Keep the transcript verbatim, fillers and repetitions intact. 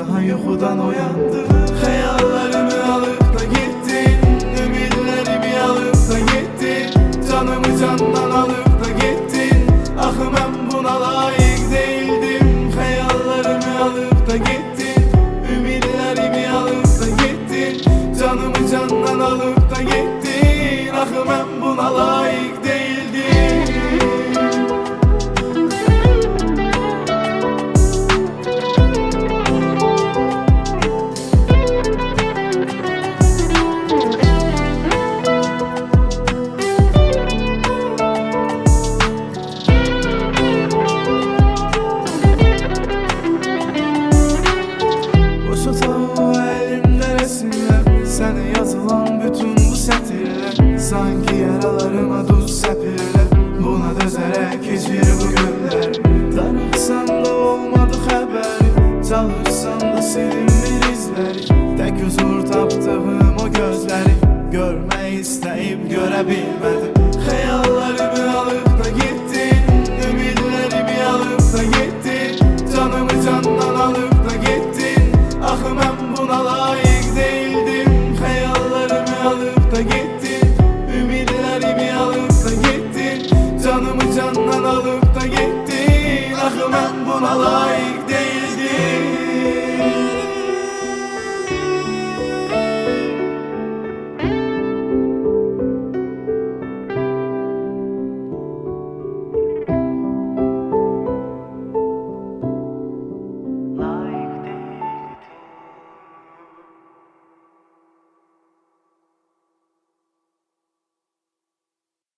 daha yuxudan oyandım. Xəyallarımı alıp da gittin, ümidlərimi alıp da gittin, canımı candan alıp da gittin. Axı mən buna layiq değildim. Xəyallarımı alıp da gittin, ümidlərimi alıp da gittin, canımı candan alıp da gittin. Axı mən buna layiq değildim. Sənə yazılan bütün bu sətirlər sanki yaralarıma duz səpirlər. Buna dözərək keçir bu günlər. Darıxsan da olmadı xəbəri, çalışsan da silinmir izləri. Tək huzur tapdığım o gözləri görmək istəyib görə bilmədim. Xəyallarımı alıp da gittin, ümidlərimi alıp da gittin, canımı candan alıp da gittin. Axı mən buna layiq değildim. Alıp da gittin, ümidlərimi alıp da gittin, canımı candan alıp da gittin. Axı mən buna layiq